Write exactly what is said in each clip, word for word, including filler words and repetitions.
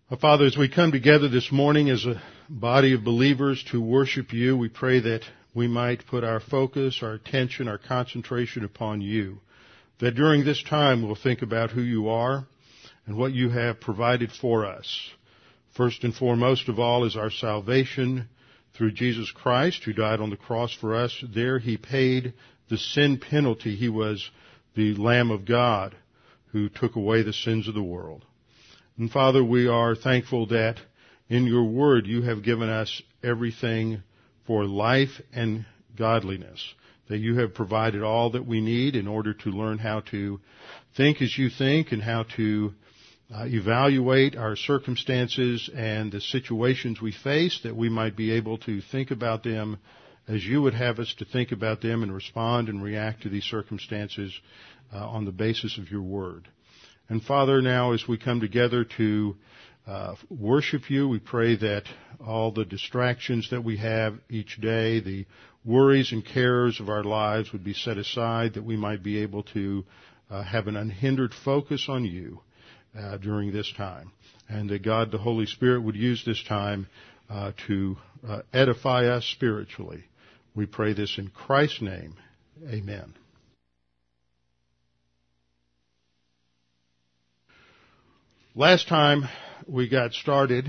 Our Father, as we come together this morning as a body of believers to worship you, we pray that we might put our focus, our attention, our concentration upon you. That during this time we'll think about who you are and what you have provided for us. First and foremost of all is our salvation through Jesus Christ, who died on the cross for us. There he paid the sin penalty. He was the Lamb of God who took away the sins of the world. And Father, we are thankful that in your word you have given us everything for life and godliness, that you have provided all that we need in order to learn how to think as you think and how to uh, evaluate our circumstances and the situations we face, that we might be able to think about them as you would have us to think about them and respond and react to these circumstances uh, on the basis of your word. And Father, now as we come together to uh, worship you, we pray that all the distractions that we have each day, the worries and cares of our lives would be set aside, that we might be able to uh, have an unhindered focus on you uh, during this time. And that God, the Holy Spirit, would use this time uh, to uh, edify us spiritually. We pray this in Christ's name. Amen. Last time we got started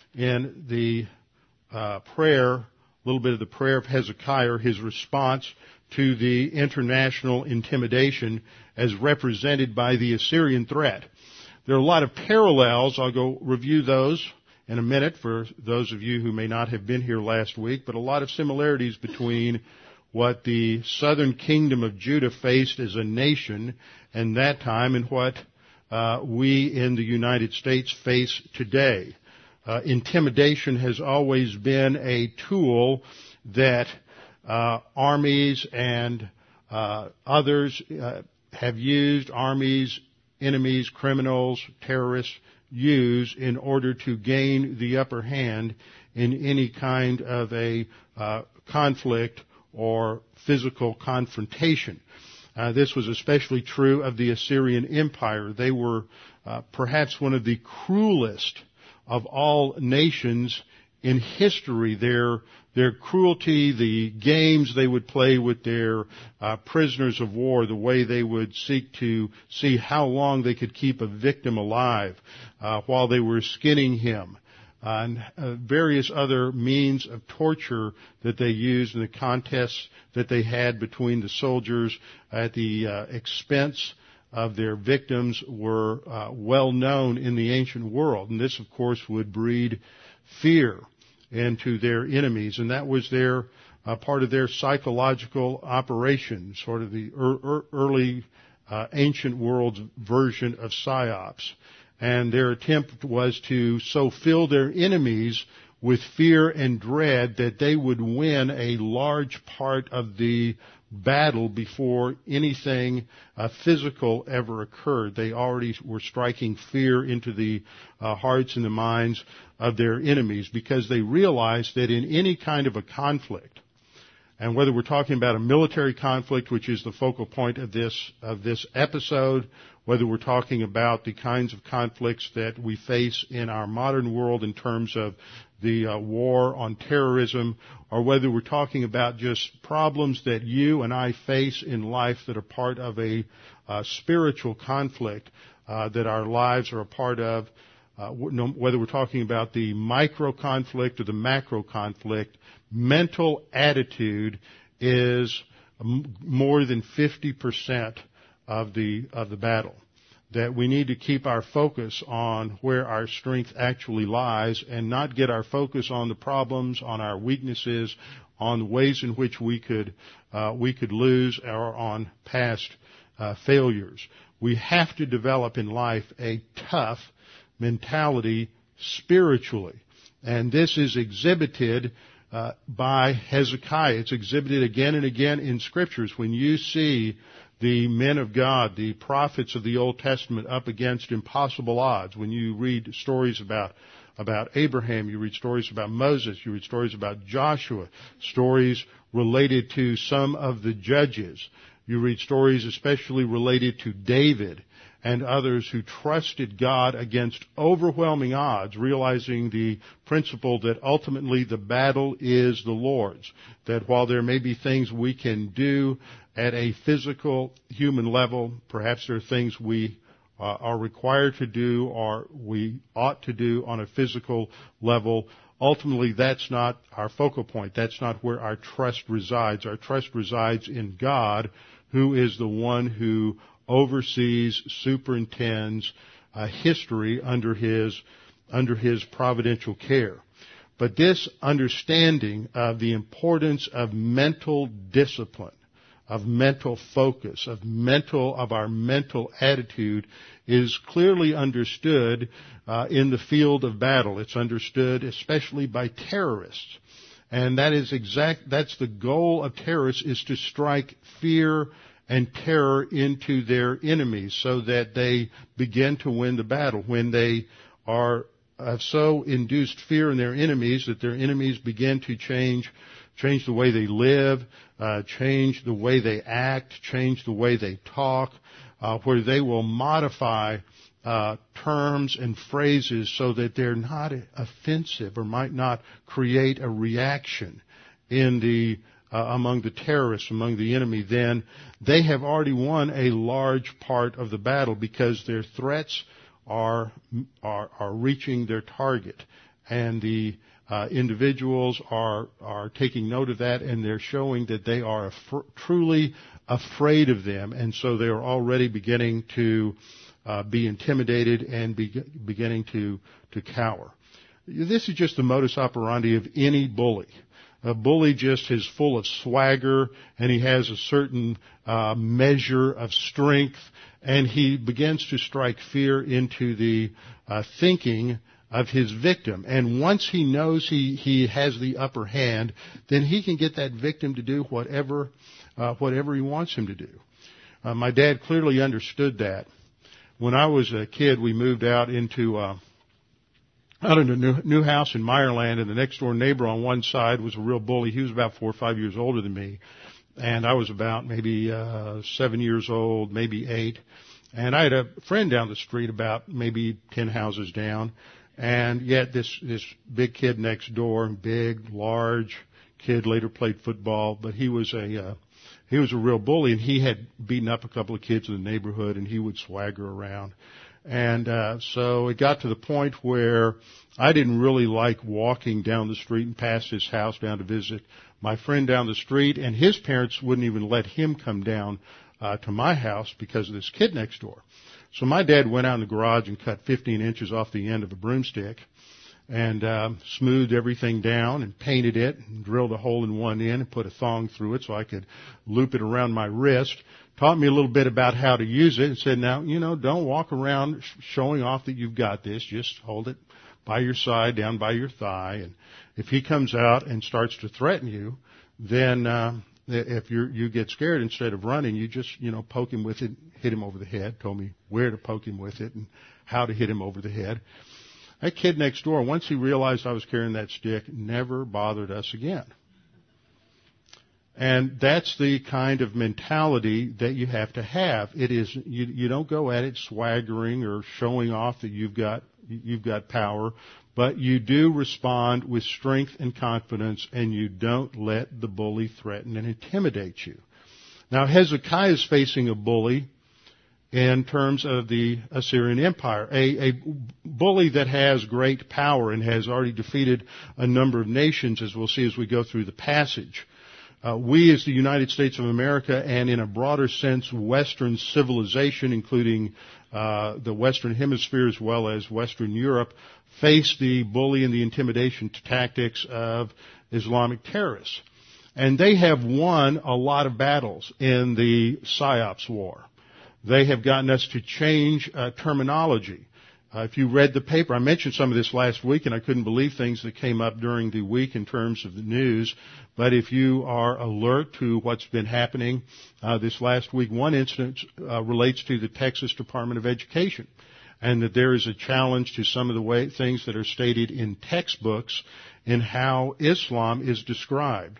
in the uh, prayer, a little bit of the prayer of Hezekiah, his response to the international intimidation as represented by the Assyrian threat. There are a lot of parallels. I'll go review those in a minute for those of you who may not have been here last week, but a lot of similarities between what the southern kingdom of Judah faced as a nation in that time and what Uh, we in the United States face today. Uh, intimidation has always been a tool that uh, armies and uh, others uh, have used, armies, enemies, criminals, terrorists use in order to gain the upper hand in any kind of a uh, conflict or physical confrontation. Uh, this was especially true of the Assyrian Empire. They were uh, perhaps one of the cruelest of all nations in history. Their their cruelty, the games they would play with their uh, prisoners of war, the way they would seek to see how long they could keep a victim alive uh, while they were skinning him. Uh, and uh, various other means of torture that they used in the contests that they had between the soldiers at the uh, expense of their victims were uh, well known in the ancient world. And this, of course, would breed fear into their enemies. And that was their uh, part of their psychological operation, sort of the er- early uh, ancient world's version of psyops. And their attempt was to so fill their enemies with fear and dread that they would win a large part of the battle before anything uh, physical ever occurred. They already were striking fear into the uh, hearts and the minds of their enemies because they realized that in any kind of a conflict, and whether we're talking about a military conflict, which is the focal point of this of this episode, whether we're talking about the kinds of conflicts that we face in our modern world in terms of the uh, war on terrorism, or whether we're talking about just problems that you and I face in life that are part of a uh, spiritual conflict uh, that our lives are a part of, uh, whether we're talking about the micro conflict or the macro conflict, mental attitude is more than fifty percent of the of the battle. That we need to keep our focus on where our strength actually lies and not get our focus on the problems, on our weaknesses, on ways in which we could uh, we could lose, or on past uh, failures. We have to develop in life a tough mentality spiritually, and this is exhibited Uh, by Hezekiah. It's exhibited again and again in scriptures. When you see the men of God, the prophets of the Old Testament, up against impossible odds, when you read stories about about Abraham, you read stories about Moses, you read stories about Joshua, stories related to some of the judges, you read stories especially related to David and others who trusted God against overwhelming odds, realizing the principle that ultimately the battle is the Lord's. That while there may be things we can do at a physical human level, perhaps there are things we uh, are required to do or we ought to do on a physical level. Ultimately, that's not our focal point. That's not where our trust resides. Our trust resides in God, who is the one who oversees, superintends uh, history under his under his providential care. But this understanding of the importance of mental discipline, of mental focus, of mental of our mental attitude is clearly understood uh, in the field of battle. It's understood especially by terrorists. And that is exact that's the goal of terrorists, is to strike fear and terror into their enemies so that they begin to win the battle. When they are have so induced fear in their enemies that their enemies begin to change change the way they live, uh, change the way they act, change the way they talk, uh, where they will modify uh, terms and phrases so that they're not offensive or might not create a reaction in the uh, among the terrorists, among the enemy, then they have already won a large part of the battle because their threats are are, are reaching their target, and the Uh, individuals are are taking note of that, and they're showing that they are af- truly afraid of them, and so they are already beginning to uh, be intimidated and be, beginning to to cower. This is just the modus operandi of any bully. A bully just is full of swagger, and he has a certain uh, measure of strength, and he begins to strike fear into the uh, thinking of his victim. And once he knows he, he has the upper hand, then he can get that victim to do whatever, uh, whatever he wants him to do. Uh, my dad clearly understood that. When I was a kid, we moved out into, uh, out in a new, new house in Meyerland, and the next door neighbor on one side was a real bully. He was about four or five years older than me. And I was about maybe, uh, seven years old, maybe eight. And I had a friend down the street about maybe ten houses down. And yet this, this big kid next door, big, large kid, later played football, but he was a, uh, he was a real bully, and he had beaten up a couple of kids in the neighborhood, and he would swagger around. And, uh, so it got to the point where I didn't really like walking down the street and past his house down to visit my friend down the street, and his parents wouldn't even let him come down, uh, to my house because of this kid next door. So my dad went out in the garage and cut fifteen inches off the end of a broomstick and uh, smoothed everything down and painted it and drilled a hole in one end and put a thong through it so I could loop it around my wrist. Taught me a little bit about how to use it and said, now, you know, don't walk around sh- showing off that you've got this. Just hold it by your side, down by your thigh. And if he comes out and starts to threaten you, then uh, if you you get scared, instead of running, you just, you know, poke him with it, hit him over the head. Told me where to poke him with it and how to hit him over the head. That kid next door, once he realized I was carrying that stick, never bothered us again. And that's the kind of mentality that you have to have. It is, you, you don't go at it swaggering or showing off that you've got, you've got power, but you do respond with strength and confidence, and you don't let the bully threaten and intimidate you. Now, Hezekiah is facing a bully in terms of the Assyrian Empire, a, a bully that has great power and has already defeated a number of nations, as we'll see as we go through the passage. Uh, we as the United States of America, and in a broader sense, Western civilization, including uh, the Western Hemisphere as well as Western Europe, face the bully and the intimidation tactics of Islamic terrorists. And they have won a lot of battles in the PSYOPs war. They have gotten us to change uh, terminology. Uh, if you read the paper, I mentioned some of this last week, and I couldn't believe things that came up during the week in terms of the news. But if you are alert to what's been happening uh, this last week, one instance uh, relates to the Texas Department of Education, and that there is a challenge to some of the way things that are stated in textbooks in how Islam is described.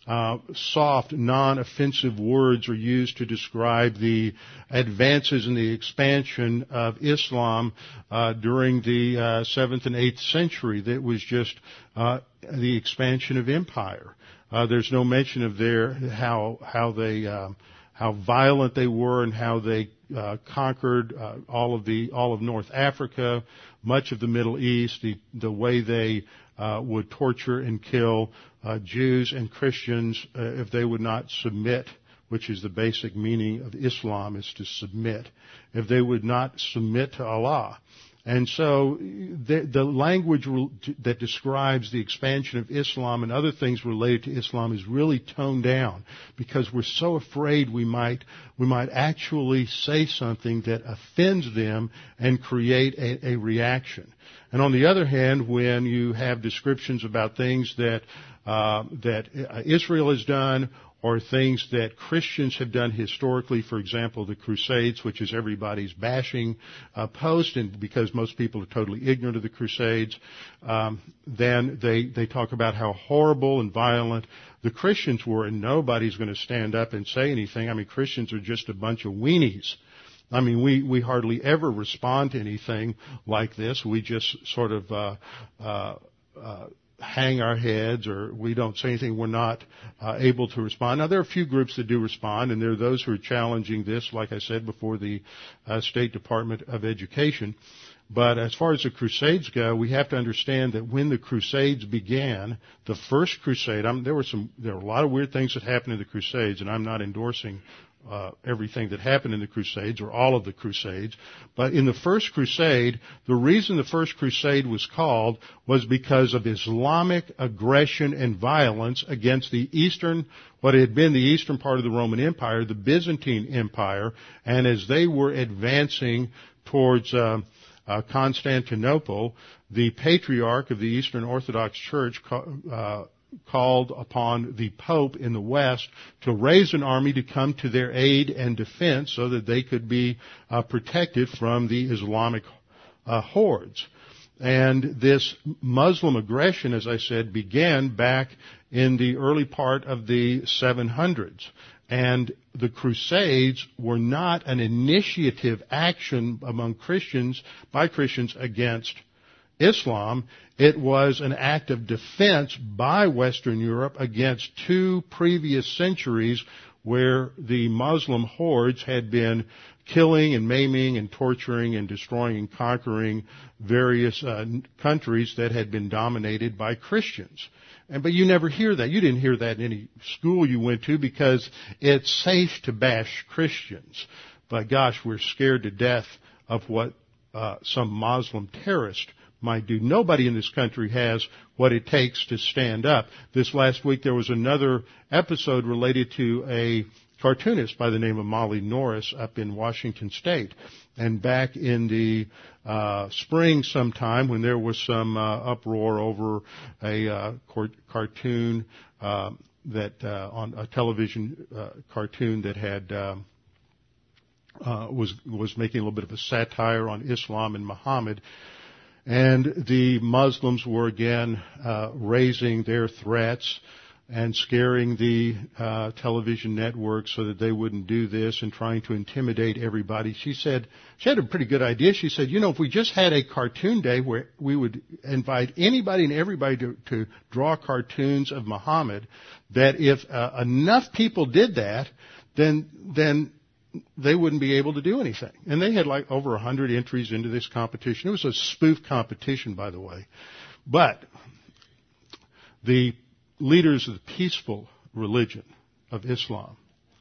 uh, soft, non-offensive words are used to describe the advances in the expansion of Islam uh, during the uh, seventh and eighth century. That was just uh, the expansion of empire. Uh, there's no mention of their how how they um, how violent they were and how they uh, conquered uh, all of the all of North Africa, much of the Middle East, the the way they uh, would torture and kill uh, Jews and Christians uh, if they would not submit, which is the basic meaning of Islam, is to submit. If they would not submit to Allah. And so the, the language that describes the expansion of Islam and other things related to Islam is really toned down because we're so afraid we might we might actually say something that offends them and create a, a reaction. And on the other hand, when you have descriptions about things that uh, that Israel has done, or things that Christians have done historically, for example, the Crusades, which is everybody's bashing uh, post, and because most people are totally ignorant of the Crusades, um, then they, they talk about how horrible and violent the Christians were, and nobody's going to stand up and say anything. I mean, Christians are just a bunch of weenies. I mean, we, we hardly ever respond to anything like this. We just sort of uh, uh, uh, hang our heads, or we don't say anything. We're not uh, able to respond. Now, there are a few groups that do respond, and there are those who are challenging this, like I said, before the uh, State Department of Education. But as far as the Crusades go, we have to understand that when the Crusades began, the first Crusade, I'm, there were some, there were a lot of weird things that happened in the Crusades, and I'm not endorsing Uh, everything that happened in the Crusades, or all of the Crusades. But in the First Crusade, the reason the First Crusade was called was because of Islamic aggression and violence against the eastern, what had been the eastern part of the Roman Empire, the Byzantine Empire, and as they were advancing towards uh, uh, Constantinople, the Patriarch of the Eastern Orthodox Church uh, called upon the Pope in the West to raise an army to come to their aid and defense so that they could be uh, protected from the Islamic uh, hordes. And this Muslim aggression, as I said, began back in the early part of the seven hundreds. And the Crusades were not an initiative action among Christians, by Christians against Islam. It was an act of defense by Western Europe against two previous centuries where the Muslim hordes had been killing and maiming and torturing and destroying and conquering various uh, countries that had been dominated by Christians. And, but you never hear that. You didn't hear that in any school you went to because it's safe to bash Christians. But gosh, we're scared to death of what uh, some Muslim terrorist might do. Nobody in this country has what it takes to stand up. This last week there was another episode related to a cartoonist by the name of Molly Norris up in Washington State. And back in the uh, spring sometime when there was some uh, uproar over a uh, cartoon uh, that uh, on a television uh, cartoon that had uh, uh, was was making a little bit of a satire on Islam and Muhammad. And the Muslims were again uh, raising their threats and scaring the uh, television networks so that they wouldn't do this and trying to intimidate everybody. She said, she had a pretty good idea. She said, you know, if we just had a cartoon day where we would invite anybody and everybody to, to draw cartoons of Muhammad, that if uh, enough people did that, then then they wouldn't be able to do anything. And they had like over a hundred entries into this competition. It was a spoof competition, by the way. But the leaders of the peaceful religion of Islam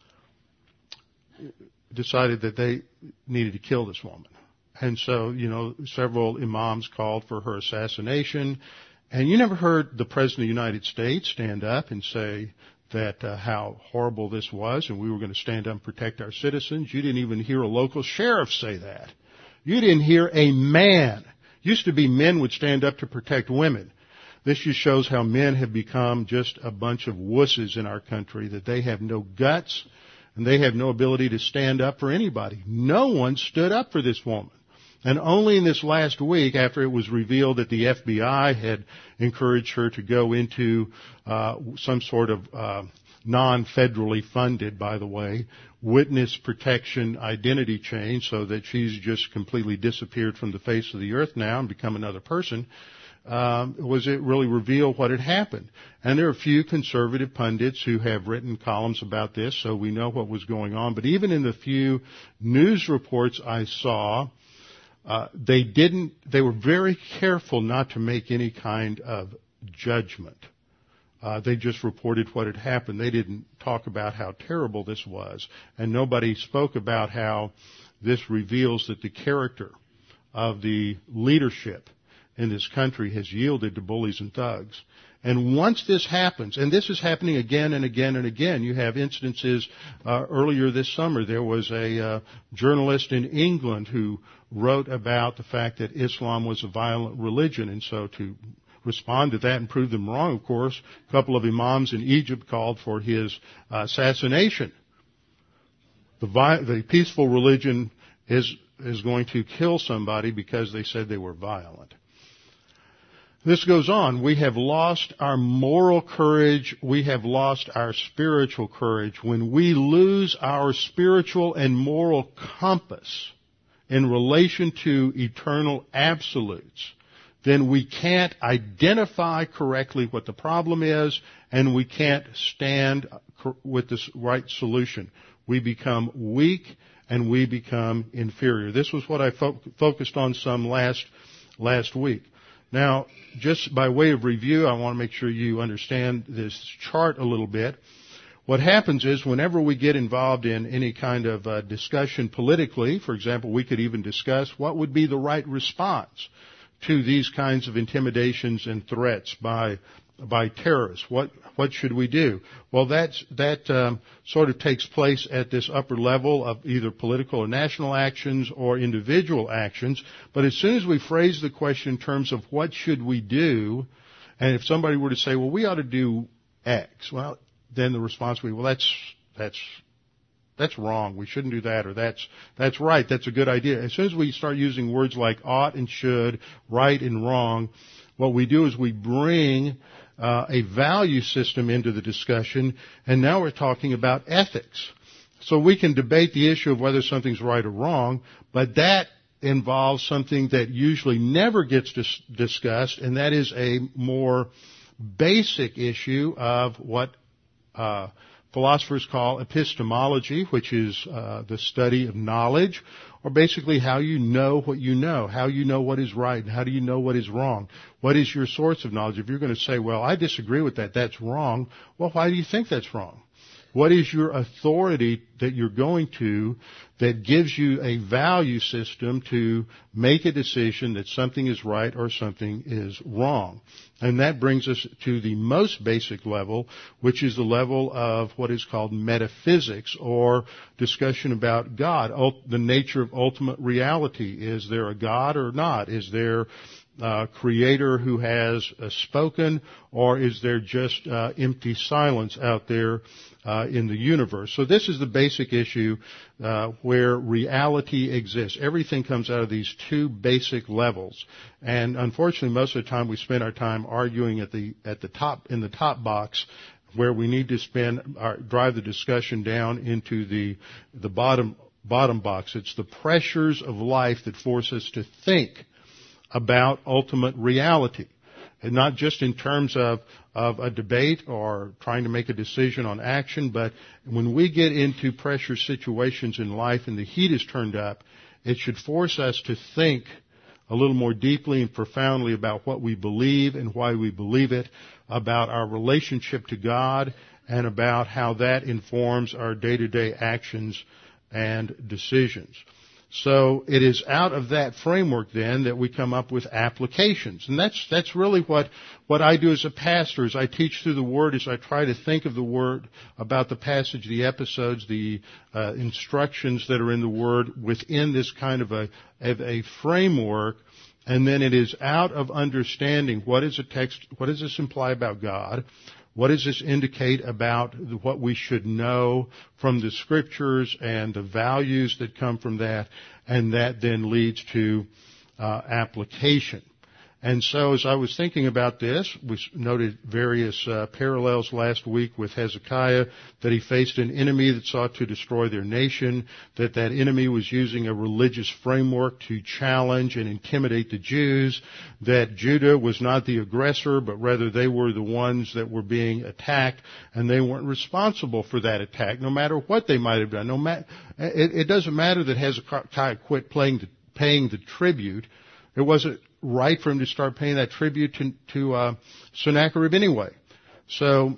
decided that they needed to kill this woman. And so, you know, several imams called for her assassination. And you never heard the President of the United States stand up and say that uh, how horrible this was and we were going to stand up and protect our citizens. You didn't even hear a local sheriff say that. You didn't hear a man. Used to be men would stand up to protect women. This just shows how men have become just a bunch of wusses in our country, that they have no guts and they have no ability to stand up for anybody. No one stood up for this woman. And only in this last week, after it was revealed that the F B I had encouraged her to go into uh, some sort of uh, non-federally funded, by the way, witness protection identity change, so that she's just completely disappeared from the face of the earth now and become another person, um, was it really revealed what had happened. And there are a few conservative pundits who have written columns about this, so we know what was going on. But even in the few news reports I saw, uh, they didn't, they were very careful not to make any kind of judgment. Uh, they just reported what had happened. They didn't talk about how terrible this was. And nobody spoke about how this reveals that the character of the leadership in this country has yielded to bullies and thugs. And once this happens, and this is happening again and again and again, you have instances, uh, earlier this summer, there was a uh, journalist in England who wrote about the fact that Islam was a violent religion, and so to respond to that and prove them wrong, of course, a couple of imams in Egypt called for his uh, assassination. The, vi- the peaceful religion is is going to kill somebody because they said they were violent. This goes on. We have lost our moral courage. We have lost our spiritual courage. When we lose our spiritual and moral compass in relation to eternal absolutes, then we can't identify correctly what the problem is, and we can't stand with the right solution. We become weak, and we become inferior. This was what I fo- focused on some last last week. Now, just by way of review, I want to make sure you understand this chart a little bit. What happens is whenever we get involved in any kind of uh, discussion politically, for example, we could even discuss what would be the right response to these kinds of intimidations and threats by by terrorists. What what should we do? Well, that's that um, sort of takes place at this upper level of either political or national actions or individual actions. But as soon as we phrase the question in terms of what should we do, and if somebody were to say, well, we ought to do X, well, then the response would be, well, that's that's That's wrong. We shouldn't do that, or that's that's right. That's a good idea. As soon as we start using words like ought and should, right and wrong, what we do is we bring uh, a value system into the discussion, and now we're talking about ethics. So we can debate the issue of whether something's right or wrong, but that involves something that usually never gets dis- discussed, and that is a more basic issue of what uh philosophers call epistemology, which is uh, the study of knowledge, or basically how you know what you know, how you know what is right, and how do you know what is wrong. What is your source of knowledge? If you're going to say, well, I disagree with that, that's wrong, well, why do you think that's wrong? What is your authority that you're going to that gives you a value system to make a decision that something is right or something is wrong? And that brings us to the most basic level, which is the level of what is called metaphysics, or discussion about God, the nature of ultimate reality. Is there a God or not? Is there Uh, creator who has uh, spoken, or is there just uh, empty silence out there uh, in the universe? So this is the basic issue uh, where reality exists. Everything comes out of these two basic levels, and unfortunately, most of the time we spend our time arguing at the at the top in the top box, where we need to spend our, drive the discussion down into the the bottom bottom box. It's the pressures of life that force us to think about ultimate reality, and not just in terms of, of a debate or trying to make a decision on action, but when we get into pressure situations in life and the heat is turned up, it should force us to think a little more deeply and profoundly about what we believe and why we believe it, about our relationship to God, and about how that informs our day-to-day actions and decisions. So it is out of that framework then that we come up with applications. And that's, that's really what, what I do as a pastor, as I teach through the Word, is I try to think of the Word, about the passage, the episodes, the uh, instructions that are in the Word within this kind of a, of a framework. And then it is out of understanding what is a text, what does this imply about God? What does this indicate about what we should know from the Scriptures and the values that come from that? And that then leads to uh, application. And so as I was thinking about this, we noted various uh, parallels last week with Hezekiah, that he faced an enemy that sought to destroy their nation, that that enemy was using a religious framework to challenge and intimidate the Jews, that Judah was not the aggressor, but rather they were the ones that were being attacked, and they weren't responsible for that attack, no matter what they might have done. No matter, it, it doesn't matter that Hezekiah quit paying the, paying the tribute. It wasn't right for him to start paying that tribute to, to uh, Sennacherib anyway. So,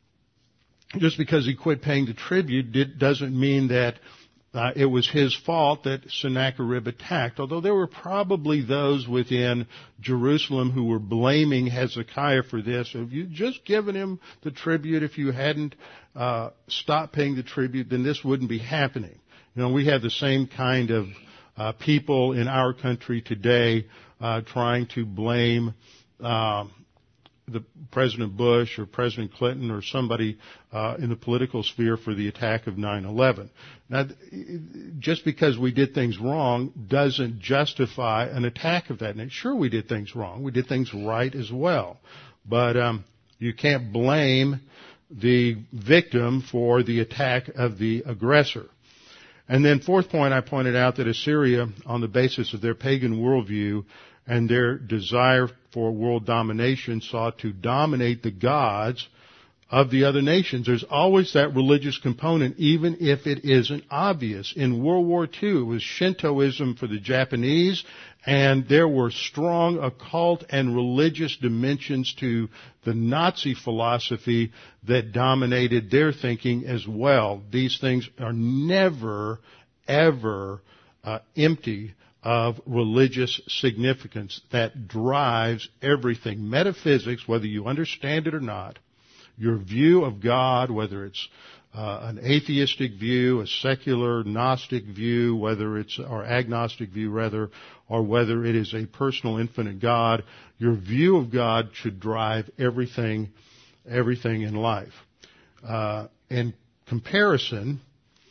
just because he quit paying the tribute did, doesn't mean that uh, it was his fault that Sennacherib attacked, although there were probably those within Jerusalem who were blaming Hezekiah for this. If you just given him the tribute, if you hadn't uh, stopped paying the tribute, then this wouldn't be happening. You know, we have the same kind of uh, people in our country today Uh, trying to blame uh, the President Bush or President Clinton or somebody uh, in the political sphere for the attack of nine eleven. Now, just because we did things wrong doesn't justify an attack of that nature. Sure, we did things wrong. We did things right as well. But um, you can't blame the victim for the attack of the aggressor. And then fourth point, I pointed out that Assyria, on the basis of their pagan worldview and their desire for world domination, sought to dominate the gods of the other nations. There's always that religious component, even if it isn't obvious. In World War Two, it was Shintoism for the Japanese, and there were strong occult and religious dimensions to the Nazi philosophy that dominated their thinking as well. These things are never, ever uh, empty of religious significance that drives everything. Metaphysics, whether you understand it or not, your view of God, whether it's uh, an atheistic view, a secular Gnostic view, whether it's, or agnostic view rather, or whether it is a personal infinite God, your view of God should drive everything, everything in life. Uh, in comparison,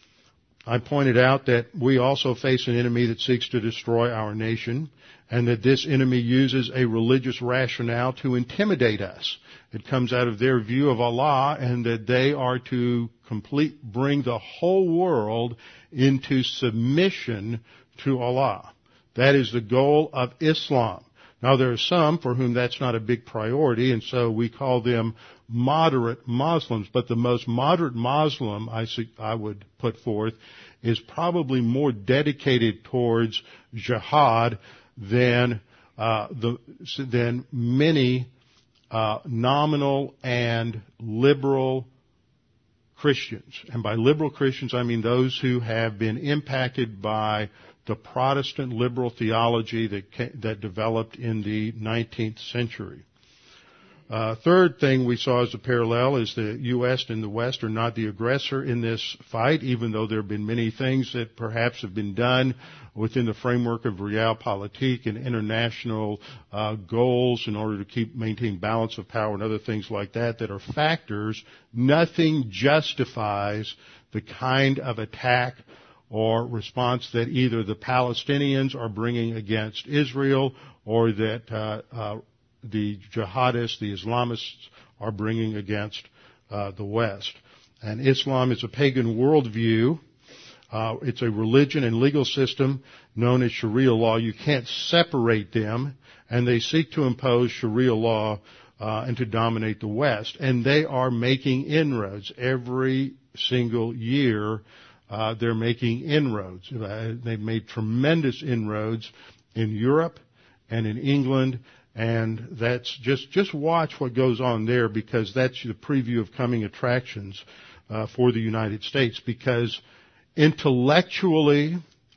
I pointed out that we also face an enemy that seeks to destroy our nation, and that this enemy uses a religious rationale to intimidate us. It comes out of their view of Allah, and that they are to complete, bring the whole world into submission to Allah. That is the goal of Islam. Now, there are some for whom that's not a big priority, and so we call them moderate Muslims. But the most moderate Muslim I, I would put forth is probably more dedicated towards jihad than uh, the than many uh, nominal and liberal Christians. And by liberal Christians, I mean those who have been impacted by the Protestant liberal theology that that developed in the nineteenth century. Uh, third thing we saw as a parallel is the U S and the West are not the aggressor in this fight, even though there have been many things that perhaps have been done within the framework of realpolitik and international uh, goals in order to keep maintain balance of power and other things like that that are factors. Nothing justifies the kind of attack or response that either the Palestinians are bringing against Israel or that uh, uh, the jihadists, the Islamists, are bringing against uh, the West. And Islam is a pagan worldview. Uh, it's a religion and legal system known as Sharia law. You can't separate them, and they seek to impose Sharia law uh, and to dominate the West. And they are making inroads every single year. Uh, they're making inroads. Uh, they've made tremendous inroads in Europe and in England. And that's just, just watch what goes on there, because that's the preview of coming attractions uh, for the United States. Because intellectually,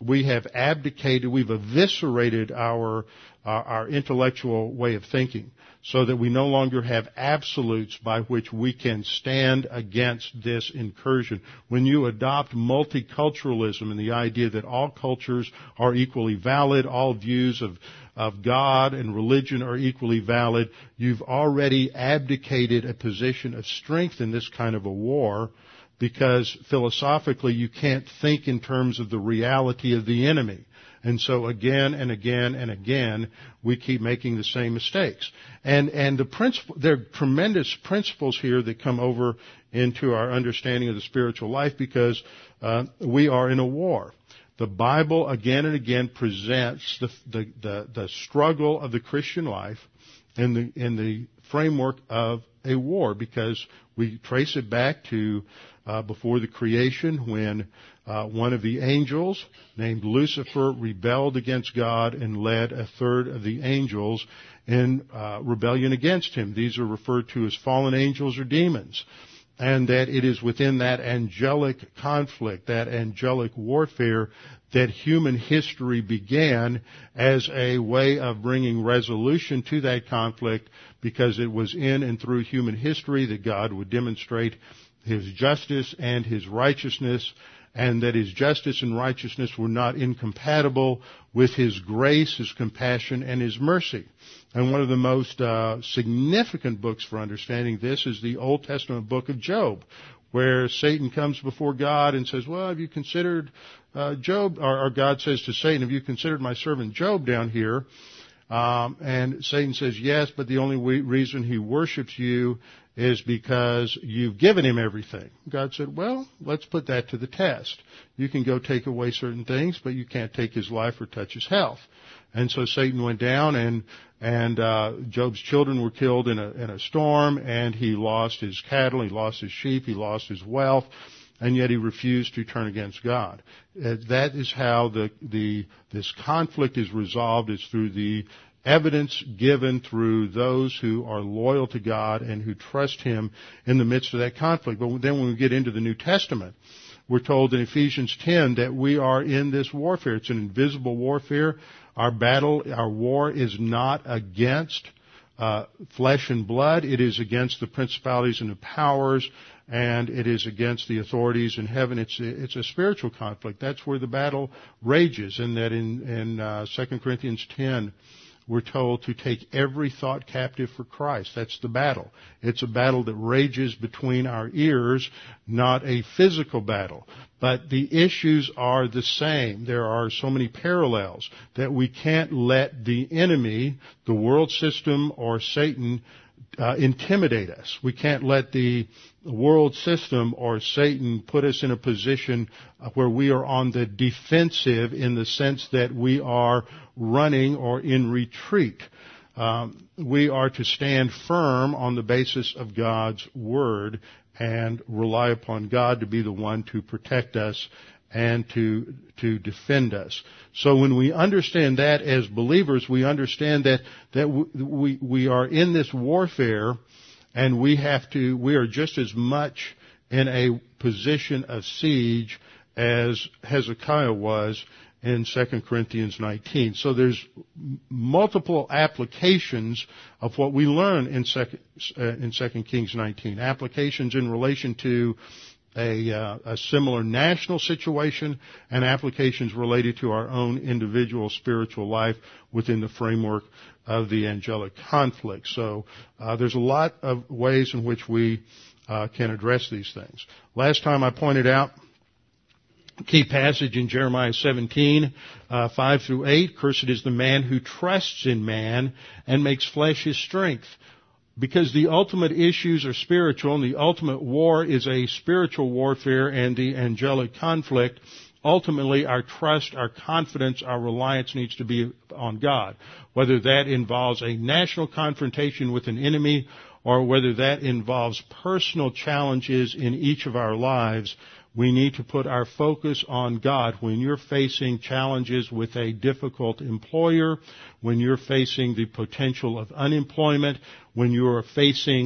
we have abdicated, we've eviscerated our, our, our intellectual way of thinking, so that we no longer have absolutes by which we can stand against this incursion. When you adopt multiculturalism and the idea that all cultures are equally valid, all views of, of God and religion are equally valid, you've already abdicated a position of strength in this kind of a war, because philosophically you can't think in terms of the reality of the enemy. And so again and again and again, we keep making the same mistakes. And, and the principle, there are tremendous principles here that come over into our understanding of the spiritual life, because uh, we are in a war. The Bible again and again presents the, the, the, the struggle of the Christian life in the, in the framework of a war, because we trace it back to uh, before the creation, when uh, one of the angels named Lucifer rebelled against God and led a third of the angels in uh, rebellion against him. These are referred to as fallen angels or demons. And that it is within that angelic conflict, that angelic warfare, that human history began as a way of bringing resolution to that conflict, because it was in and through human history that God would demonstrate His justice and His righteousness, and that His justice and righteousness were not incompatible with His grace, His compassion, and His mercy. And one of the most uh, significant books for understanding this is the Old Testament book of Job, where Satan comes before God and says, well, have you considered uh, Job, or, or God says to Satan, have you considered my servant Job down here? Um, and Satan says, yes, but the only we- reason he worships you is because you've given him everything. God said, well, let's put that to the test. You can go take away certain things, but you can't take his life or touch his health. And so Satan went down, and and uh, Job's children were killed in a in a storm, and he lost his cattle, he lost his sheep, he lost his wealth, and yet he refused to turn against God. Uh, that is how the the this conflict is resolved. It's through the evidence given through those who are loyal to God and who trust Him in the midst of that conflict. But then when we get into the New Testament, we're told in Ephesians ten that we are in this warfare. It's an invisible warfare. Our battle, our war is not against uh, flesh and blood. It is against the principalities and the powers, and it is against the authorities in heaven. It's a, it's a spiritual conflict. That's where the battle rages. And that in, in uh, Second Corinthians ten, we're told to take every thought captive for Christ. That's the battle. It's a battle that rages between our ears, not a physical battle. But the issues are the same. There are so many parallels that we can't let the enemy, the world system, or Satan uh, intimidate us. We can't let the world system or Satan put us in a position where we are on the defensive, in the sense that we are running or in retreat. Um, we are to stand firm on the basis of God's Word and rely upon God to be the one to protect us and to to defend us. So when we understand that as believers, we understand that that we we are in this warfare, and we have to we are just as much in a position of siege as Hezekiah was in Second Corinthians nineteen. So there's multiple applications of what we learn in Second uh, in Second Kings nineteen. Applications in relation to a, uh, a similar national situation, and applications related to our own individual spiritual life within the framework of the angelic conflict. So uh, there's a lot of ways in which we uh, can address these things. Last time I pointed out key passage in Jeremiah seventeen, uh, five through eight. Cursed is the man who trusts in man and makes flesh his strength. Because the ultimate issues are spiritual, and the ultimate war is a spiritual warfare and the angelic conflict. Ultimately, our trust, our confidence, our reliance needs to be on God. Whether that involves a national confrontation with an enemy, or whether that involves personal challenges in each of our lives, we need to put our focus on God. When you're facing challenges with a difficult employer, when you're facing the potential of unemployment, when you're facing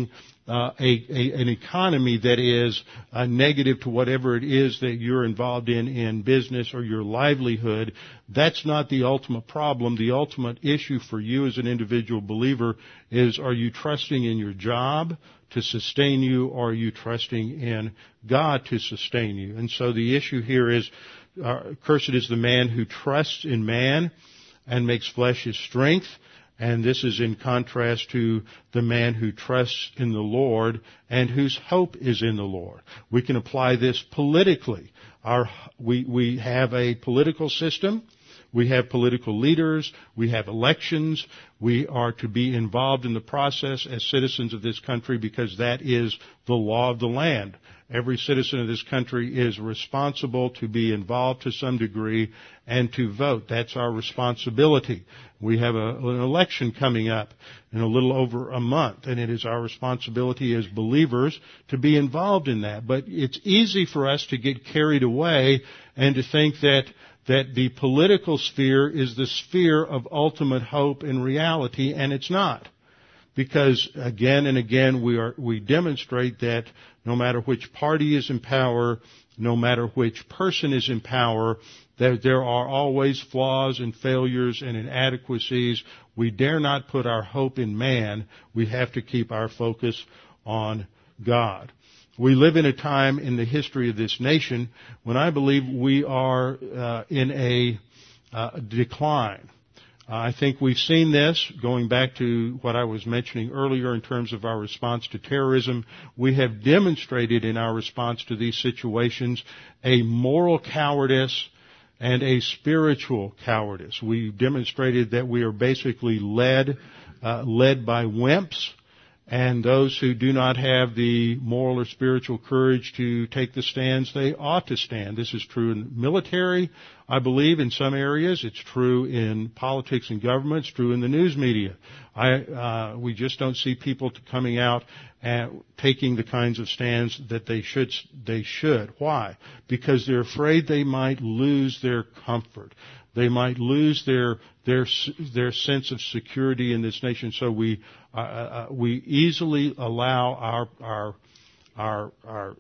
uh, a, a an economy that is uh, negative to whatever it is that you're involved in in business or your livelihood. That's not the ultimate problem. The ultimate issue for you as an individual believer is, are you trusting in your job to sustain you, or are you trusting in God to sustain you? And so the issue here is, uh, cursed is the man who trusts in man and makes flesh his strength. And this is in contrast to the man who trusts in the Lord and whose hope is in the Lord. We can apply this politically. Our, we, we have a political system. We have political leaders. We have elections. We are to be involved in the process as citizens of this country because that is the law of the land. Every citizen of this country is responsible to be involved to some degree and to vote. That's our responsibility. We have a, an election coming up in a little over a month, and it is our responsibility as believers to be involved in that. But it's easy for us to get carried away and to think that that the political sphere is the sphere of ultimate hope and reality, and it's not. Because again and again we are, we demonstrate that no matter which party is in power, no matter which person is in power, that there are always flaws and failures and inadequacies. We dare not put our hope in man. We have to keep our focus on God. We live in a time in the history of this nation when I believe we are uh, in a uh, decline. Uh, I think we've seen this going back to what I was mentioning earlier in terms of our response to terrorism. We have demonstrated in our response to these situations a moral cowardice and a spiritual cowardice. We've demonstrated that we are basically led, uh, led by wimps. And those who do not have the moral or spiritual courage to take the stands they ought to stand. This is true in military, I believe, in some areas. It's true in politics and government. It's true in the news media. I, uh, we just don't see people coming out and taking the kinds of stands that they should. They should. Why? Because they're afraid they might lose their comfort. They might lose their their their sense of security in this nation. So we uh, uh, we easily allow our our our our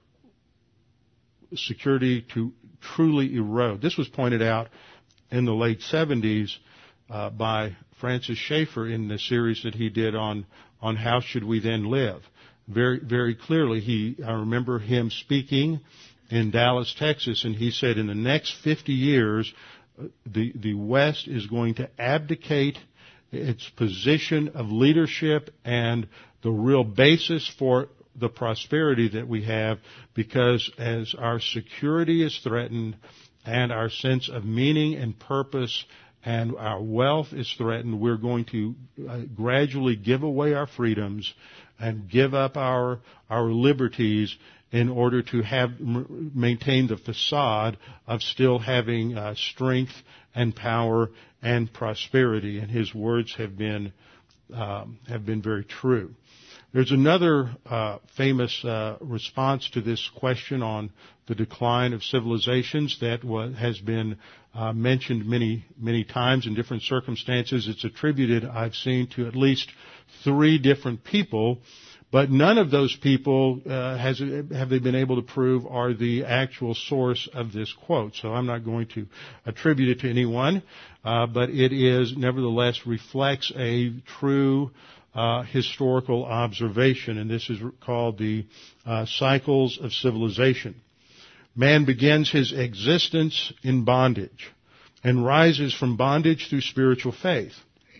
security to truly erode. This was pointed out in the late seventies uh, by Francis Schaeffer in the series that he did on on how should we then live. Very very clearly, he I remember him speaking in Dallas, Texas, and he said in the next fifty years. The, the West is going to abdicate its position of leadership and the real basis for the prosperity that we have, because as our security is threatened and our sense of meaning and purpose and our wealth is threatened, we're going to uh, gradually give away our freedoms and give up our our liberties in order to have maintain the facade of still having uh, strength and power and prosperity. And his words have been um, have been very true. There's another uh, famous uh, response to this question on the decline of civilizations that was, has been uh, mentioned many many times in different circumstances. It's attributed, I've seen, to at least three different people. But none of those people uh, has have they been able to prove are the actual source of this quote. So I'm not going to attribute it to anyone, uh, but it is nevertheless reflects a true uh, historical observation, and this is called the uh, cycles of civilization. Man begins his existence in bondage and rises from bondage through spiritual faith.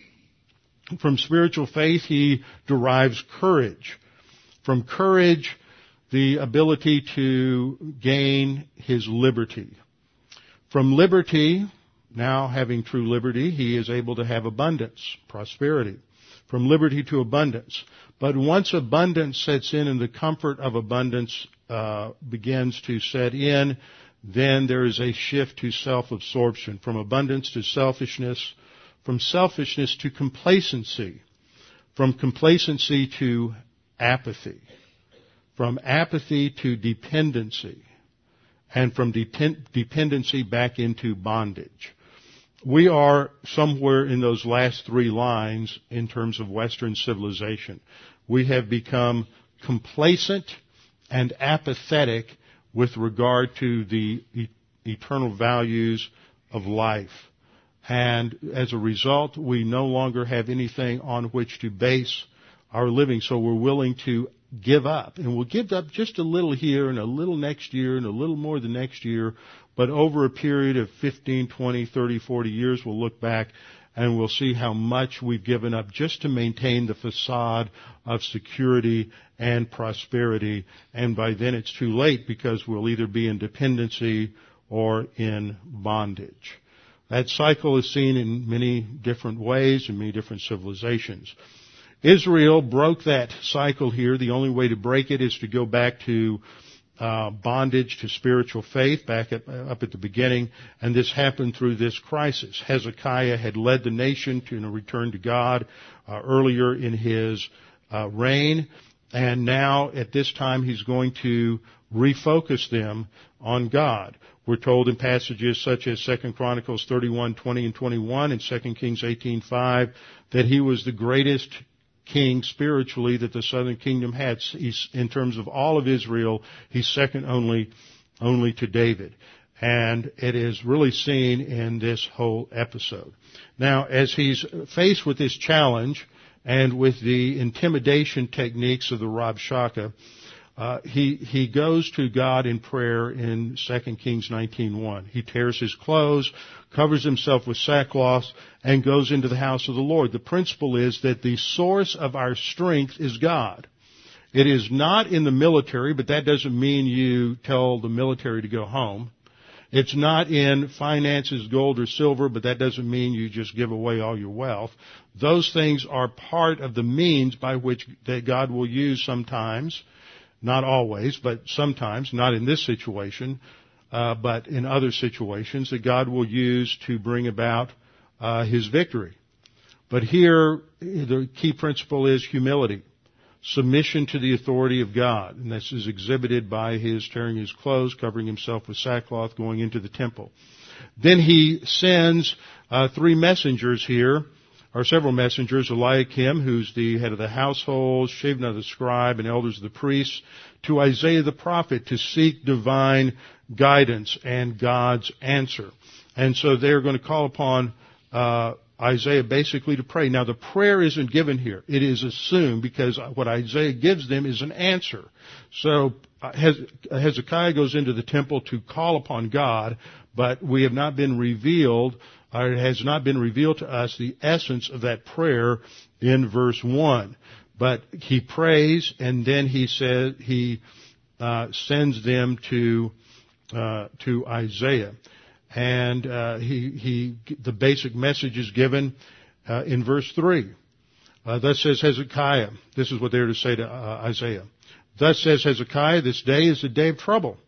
From spiritual faith, he derives courage. From courage, the ability to gain his liberty. From liberty, now having true liberty, he is able to have abundance, prosperity. From liberty to abundance. But once abundance sets in and the comfort of abundance uh, begins to set in, then there is a shift to self-absorption. From abundance to selfishness. From selfishness to complacency, from complacency to apathy, from apathy to dependency, and from depend- dependency back into bondage. We are somewhere in those last three lines in terms of Western civilization. We have become complacent and apathetic with regard to the e- eternal values of life. And as a result, we no longer have anything on which to base our living, so we're willing to give up. And we'll give up just a little here and a little next year and a little more the next year, but over a period of fifteen, twenty, thirty, forty years, we'll look back and we'll see how much we've given up just to maintain the facade of security and prosperity. And by then it's too late, because we'll either be in dependency or in bondage. That cycle is seen in many different ways in many different civilizations. Israel broke that cycle here. The only way to break it is to go back to uh, bondage to spiritual faith, back at, up at the beginning, and this happened through this crisis. Hezekiah had led the nation to a return to God uh, earlier in his uh, reign, and now at this time he's going to refocus them on God. We're told in passages such as Second Chronicles thirty-one, twenty and twenty-one and Second Kings eighteen, five that he was the greatest king spiritually that the southern kingdom had. He's, in terms of all of Israel, he's second only, only to David. And it is really seen in this whole episode. Now, as he's faced with this challenge and with the intimidation techniques of the Rabshakeh, Uh, he, he goes to God in prayer in Second Kings nineteen one. He tears his clothes, covers himself with sackcloth, and goes into the house of the Lord. The principle is that the source of our strength is God. It is not in the military, but that doesn't mean you tell the military to go home. It's not in finances, gold or silver, but that doesn't mean you just give away all your wealth. Those things are part of the means by which that God will use sometimes. Not always, but sometimes, not in this situation, uh, but in other situations that God will use to bring about uh, His victory. But here, the key principle is humility, submission to the authority of God. And this is exhibited by his tearing his clothes, covering himself with sackcloth, going into the temple. Then he sends uh, three messengers here, or several messengers, Eliakim, who's the head of the household, Shebna the scribe, and elders of the priests, to Isaiah the prophet to seek divine guidance and God's answer. And so they're going to call upon uh, Isaiah basically to pray. Now the prayer isn't given here. It is assumed, because what Isaiah gives them is an answer. So Hezekiah goes into the temple to call upon God, but we have not been revealed or it has not been revealed to us the essence of that prayer in verse one. But he prays, and then he says he uh, sends them to uh, to Isaiah, and uh, he he the basic message is given uh, in verse three. Uh, thus says Hezekiah. This is what they're to say to uh, Isaiah. Thus says Hezekiah, this day is a day of trouble